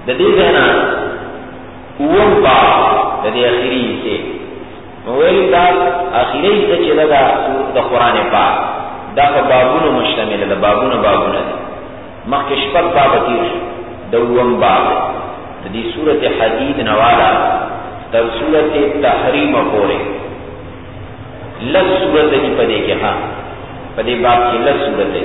د دې ځنا اوم با د دې اخیری کې ویل دا اخیری چې دا د قران پاک دا په بابونو مشتمل ده، بابونه مخکې شپږ باب تیر د اوم باب د دې سورته حدید نوالا تر سورته تحریم پورې لږ سورته دی په دې کې ها په دې باب کې لږ سورته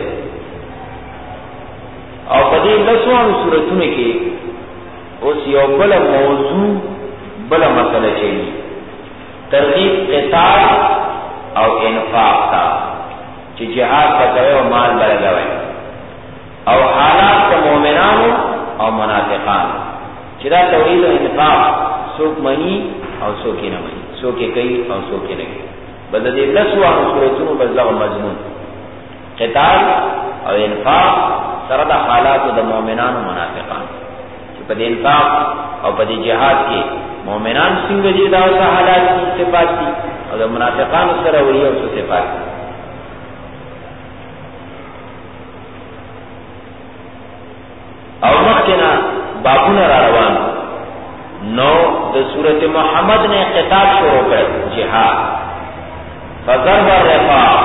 او په دې لسوان سورتونو کې اوس یو بل موضوع بل مسله چي ترغیب قتال او انفاق تا چې جهاد کوي او مال بلګوي او حالات د مؤمنانو او منافقانو چې دا توحید او انفاق څوک مني او څوک نه مني، څوک کوي او څوک نه کوي. بل دې لسوان سورتونو بلغه مضمون قتال او انفاق سره د حالاتو د مؤمنانو منافقانو چې په دې انفاق او په دې جهاد کې مؤمنان څنګه دي دا حالات دي صفات دي او د منافقانو سره وی او صفات دي. او مخکنا بابونه را روان نو د سورته محمد نے قتال شروع کړ جهاد فضرب الرقاب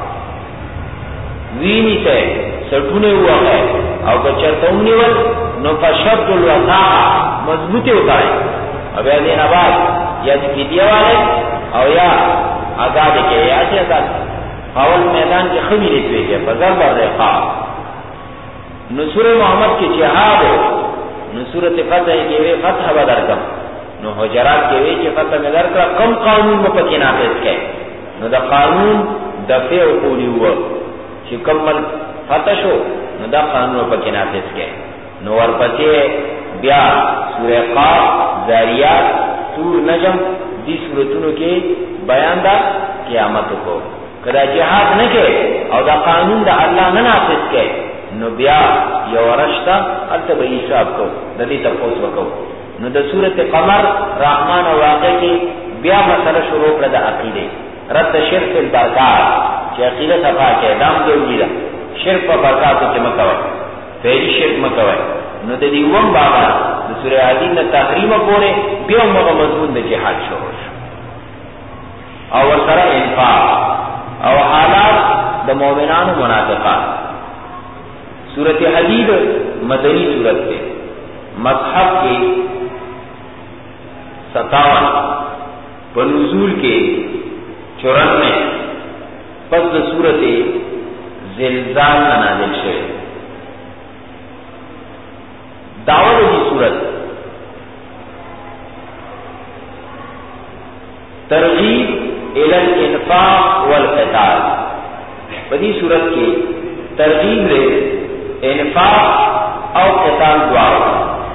ویني ته سټونه وغه او که چرته ونیول نو فشد الوثاق مضبوطه وکړي او بیا دې نه بعد یا دې دیواله او یا آزاد کې یا چې آزاد اول میدان کې خمیره شوی چې فضرب الرقاب نو سورہ محمد کې جهاد نو سورۃ فتح کې وی فتح بدرکم نو حجرات کې وی چې فتح بدرکم کم قانون مپکې نافذ کړي نو دا قانون دفع او پوری وو چې کمل فتح شو نو دا قانون مپکې نافذ کړي نو ورپسې بیا سورہ قاف ذاریات سور نجم دي سورتونو کې بیان دا قیامت کو کدا جهاد نه کې او دا قانون د الله نه نافذ کړي نو بیا یو ورشتا الته به حساب کو د دې تاسو وکاو نو د سورته قمر رحمان او واقع کې بیا مسله شروع کړه د عقیده رد شرک البرکات چې عقیده صفا کې دام جوړی دا شرک په برکاتو کې مکوي فعلی شرک مکوي نو د دې ووم بابا د سوره حدید نه تحریم پورې بیا موږ مضمون د جهاد شروع او سره انفاق او حالات د مؤمنانو منافقانو. سورۃ حدید مدنی سورت ہے، مصحف کے 57 بنزول کے 94 پس سورت زلزال نازل شوه. دعوت دی سورت ترغیب الی الانفاق والقتال. بدی سورت کے ترغیب لے انفاق او قتال دوارو.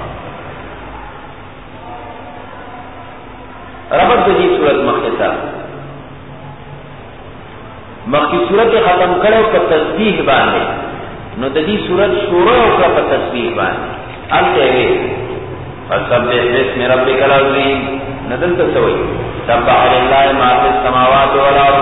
ربط دی صورت مختصر مخی صورت ختم کرو پا تسبیح باندے نو دی صورت شروع کرو پا تسبیح باندے انتے وی فسبح باسم ربک العظیم ندل تسوئی سبح للہ ما فی السماوات والارض.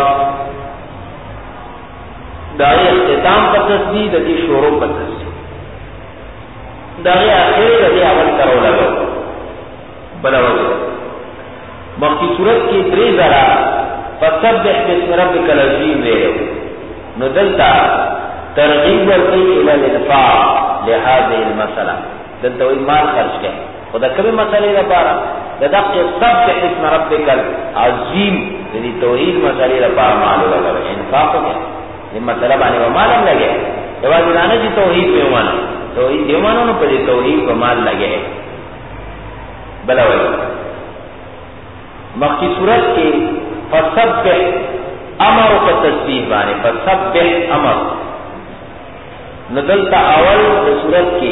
داغی اختتام پا تسبیح دی شروع پا تسبیح داغی آخر دی اول کرو لگو بلا وجہ مخی صورت کی 3 ذرا فسبح باسم ربک العظیم ویلو نو دلتا ترغیب ورکی الى الانفاق لهذه المسئلہ دلتا وی مال خرچ گئے خدا کبھی مسئلے دا پارا ددق سبح اسم ربک العظیم دی توحید مسئلے دا پارا مالو لگا انفاق ہو گئے یہ مسئلہ بانے و مالم لگے جوازی لانا جی توحید میں ہوانا توحید دیوانا نو پر توحید و مال لگے بلا وی مخی صورت کی فسبح امر کا تسبیح بانے فسبح امر ندلتا اول صورت کی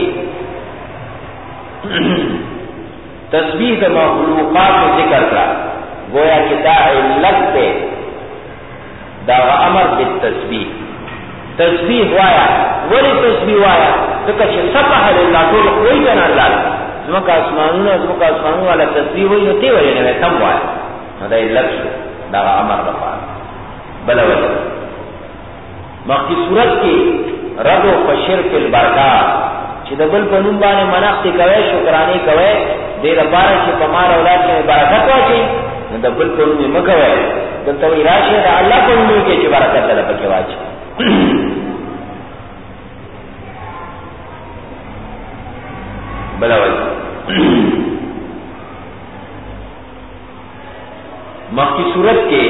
تسبیح دا مخلوقات میں ذکر کرا گویا کہ دا علت پہ دا امر بالتسبیح تسبیح وایا ولی تسبیح وایا دکا چھ سبح للہ طول کوئی کنا اللہ زمکا اسمانون والا تسبیح ہوئی نتی ولی نوے تم وایا نو دا علت شو دا امر رفار بلا وجہ مخی صورت کی رد و فشرک البرکات چې د بل په نوم باندې منښت کوي شکرانه کوي دې لپاره چې په مال اولاد کې برکت واچي نو د بل په نوم یې مکوي دلته وی راشه د الله په نوم کې چې برکت دلته پکې واچي بلوي مخکې صورت کې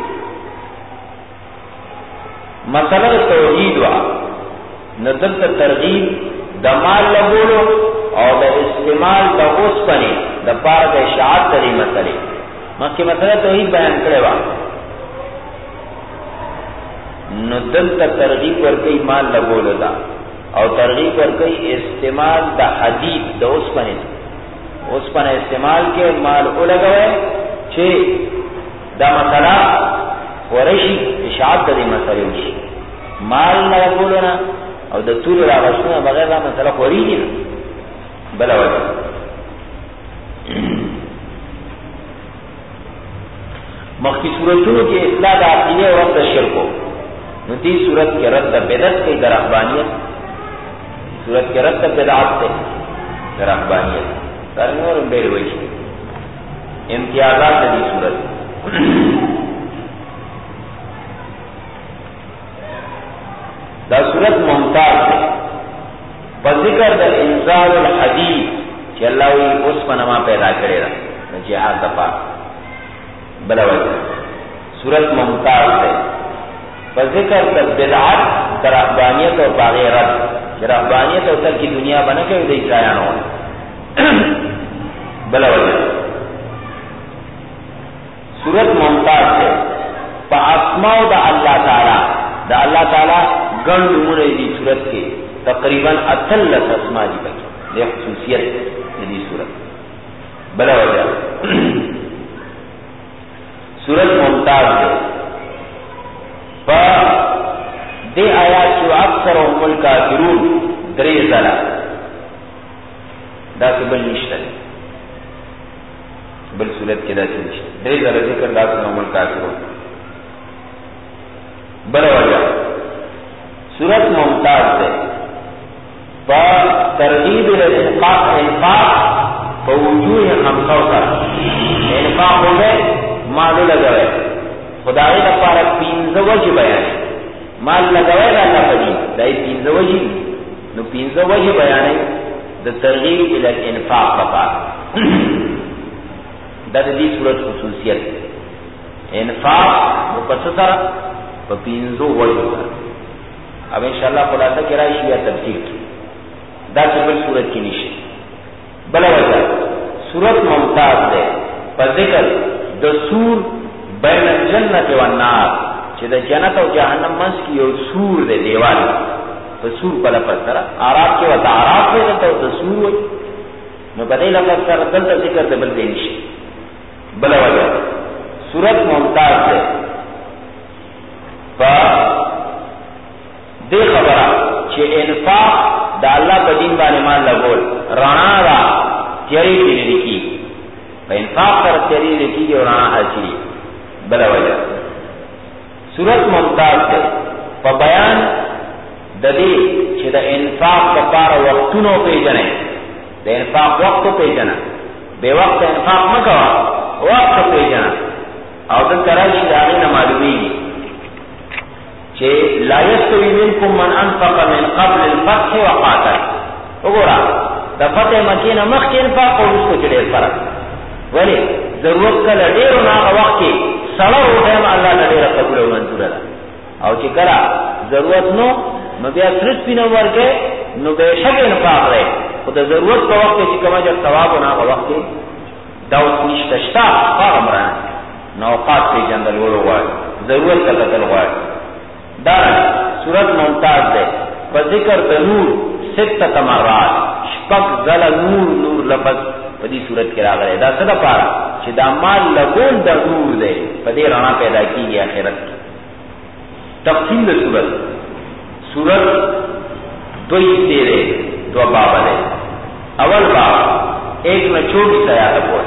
مسله توحید وا نظر ترغیب د مال لګولو او د استعمال د اوسپنې د پاره د اشاعت لري مسلې مخکې مسله توحید بیان کړې و نو دلته ترغیب ورکړي مال لګولو دا او ترغیب ورکړي استعمال د حدید د اوسپنې استعمال کې مال ولګوي چې دا مسله ورشي اشاعت د مسلې وشي مال لګولو نه او د طول راغښتنه بغیر دا مسله خوريږي نه بل وجه مخکې صورتونو کې اصلاح د عقیده او رد شرک نو دې صورت کې رد بدعت کې د رهبانيت صورت کې رد بدعت ته د رهبانيت دا نور به وایي امتیازات دې صورت دا صورت ممتاز ہے پر ذکر دا انزال الحدیث چې الله وی اوس پنما پیدا کړی را جهاد دپا بلا وجه صورت ممتاز ہے پر ذکر دا بدعت دا رهبانیت او باغی رد چې رهبانیت او تل کی دنیا بنا کوي د عیسایانو بلا وجه صورت ممتاز ہے په اسماء د الله تعالی دا اللہ تعالی گن نمونه دی صورت کے تقریبا اتلس اسماء دی بکی دی خصوصیت دی صورت بلا وجہ صورت ممتاز ہے پا دی آیات چو اکثر ام الکافرون دری زلا دا سے بل نشتر بل صورت کے دا سے نشتر دری زلا ذکر دا سے ام الکافرون بلا وجہ صورت ممتاز ہے ترغیب الانفاق فوجوه خمسو سر انفاق ہو گئے مالو لگوئے خدای لپاره پینزه وجه بیان مال لگوئے دا اللہ پدیم دائی پینزه وجه نو پینزه وجه بیانی دا ترغیب الانفاق لپاره دا دی صورت خصوصیت انفاق مقصصر په پینزو وجو اب انشاءاللہ خلاصہ کی راشی یا تفسیر کی دا بل صورت کی نشی بلا وجہ صورت ممتاز دے پر ذکر دا سور بین الجنت والنار چه دا جنت و جہنم منس کی یو سور دے دیوال دا سور پلا پسر آراب کے وقت آراب دے دا سور ہوئی نو بدیل پسر دلتا ذکر دا بل دے نشی بلا وجہ صورت ممتاز دے پا دے خبرہ چھے انفاق دا اللہ پا دین بانے مان لگول رانا دا تیاری دینے لکی پا انفاق پر تیاری لکی گے رانا حاصلی بلا وجہ صورت ممتاز دے پا بیان دا دے چھے دا انفاق دا پارا وقتونو پہ جنے دا انفاق وقتو پہ جنا بے وقت انفاق مکوا وقت پہ جنا او دا تراشی دا آغین معلومی کہ لا يستوي منكم من انفق من قبل الفتح وقاتل وګورا د فتح مکینه مخکې انفاق او وروسته کې ډېر فرق ولی ضرورت کله ډېر نه وخت کې سره وټیم الله ډېر قبول او منظور ده او چې کله ضرورت نو بیا ترڅ پینو ورګه نو به شګ انفاق لري خو د ضرورت په وخت کې کومه د ثواب نه وخت کې دا اوس نشته شتا امران نوقات په جندل ورو ضرورت کله تل غواړي دار صورت ممتاز دے فذکر نور ستة مرات شپک زل نور لفظ پدی صورت کی راغ رہے دا صدا پارا چی دا مال لگول دا نور دے پدی رانا پیدا کی گئی آخرت کی تفصیل صورت دوئی تیرے دو بابا دے اول باب 1 آیات پوئے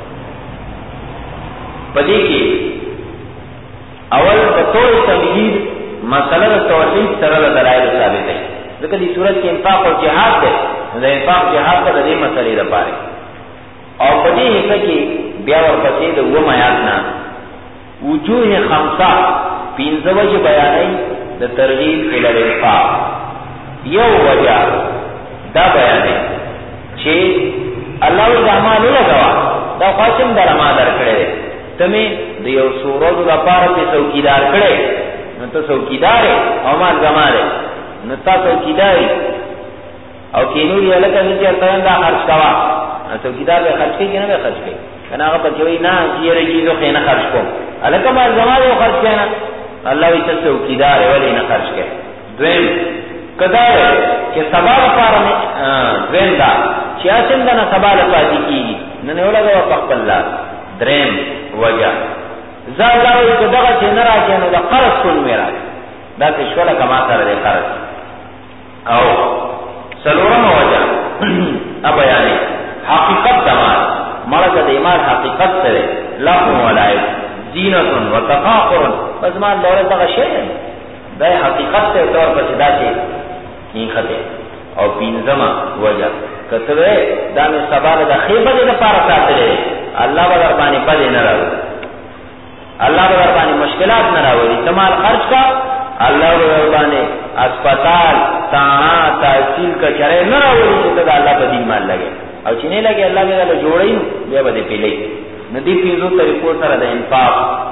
پدی کی اول بطور تمہید مسئلہ توحید سرل دلائل ثابت ہے ذکر دی صورت کی انفاق اور جہاد ہے د انفاق جهاد ته د دې مسلې لپاره. او په دې حصہ کې بیا ورپسې د و میات نه وجوه خمسه پنځه وجه بیانې د ترغیب الی الانفاق. یو وجه دا بیانې چې الله د اعمالو لګوا دا قاسم در ما درکړي ته می د یو سورو لپاره په څوکیدار کړي نو ته څوکیدار او ما زماره نو تا څوکیداري او کینو یې لکه چې تاسو دا خرج کوا څوکیدار به خرج کوي نه به خرج کوي کنه هغه په کوي نه چیرې چیزو خینه خرج کوم الکه ما زماره خرج کنه الله یې څوکیدار ولې نه خرج کوي. دویم کدا چې سبا لپاره دویم دا چې اسیم دا نه سبا لپاره کیږي نه نه ولګو په خپل الله. دریم وجه زالاوي کداغه چې نه راځي نو د قرض کول میرا دا څه شوله کما سره د قرض. او څلورم وجه ا بیان حقیقت دمال مرګ د ایمان حقیقت سره لا ولای زینت و تفاخر پس ما دوره دغه شی دا حقیقت ته تور په صدا شي کیخته. او پینځما وجه کته دا نو سبا د خیبه د لپاره ساتلې الله به باندې پدې نه راوي الله به باندې مشکلات نه راوړي تمال خرج کا الله به باندې اسپیټال تانا تحصیل کا چره نه راوړي چې دا الله په دین مان لګي او چې نه لګي الله به له جوړي بیا به پیلې ندی پیزو طریقو سره د انفاق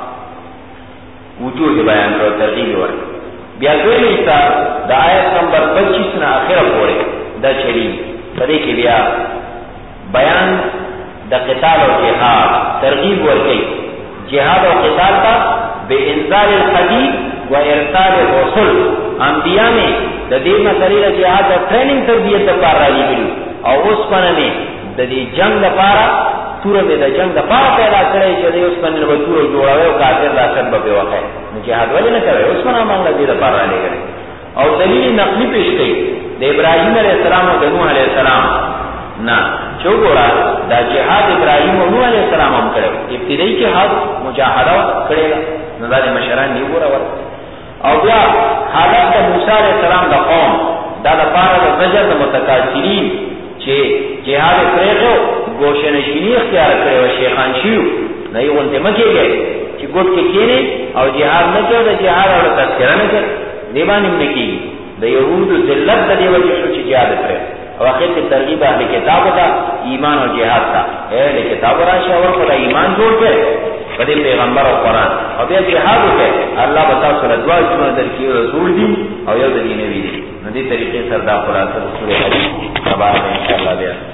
وجوه بیان کړو ترغیب ورکړ. بیا دوی ایسا د آیت نمبر 25 نه اخره پورې دا چلی پدې کې بیا بیان د قتال او جهاد ترغیب ورکړي. جهاد او قتال ته به انزال الحديد و ارسال الرسل انبیاء نے د دې مسلې د جهاد او ټریننګ تربیت لپاره راغلي او اوس باندې د دې جنگ لپاره تور به د جنگ لپاره پیدا کړی چې د اوس باندې به تور جوړاوي او کافر راشد به وکړي نو جهاد ولې نه کوي اوس باندې موږ دې لپاره راغلي. او دلیل نقلی پیش کړي د ابراهیم علیه السلام او د نوح علیه السلام نه چوغورا دا جهاد ابراهیم او نوح علیه السلام هم کړو ابتدایي جهاد مجاهده کړي نه د مشران دی ګورور. او بیا حالت د موسی علیه السلام د قوم دا لپاره د زجر د متکاسلین چې جهاد پرېغو گوشنشینی اختیار کړي او شیخان شیو نه یو ونته مکیږي چې ګوت کې کېني او جهاد نه کوي د جهاد او تذکرہ نه کوي دیوانه نه کیږي د يهودو ذلت د دیو چې جهاد پرې او اخر کې ترغیب اهل کتاب ته ایمان او جهاد ته اهل کتاب راشه او خدای ایمان جوړ کړي په دې پیغمبر او قران او بیا جهاد وکړي الله بتا سره دعا جوړ درکې رسول دي او یو د دې نبی دي. نو دې طریقې سره دا خلاصه سورې حدیث سبا ان شاء الله بیا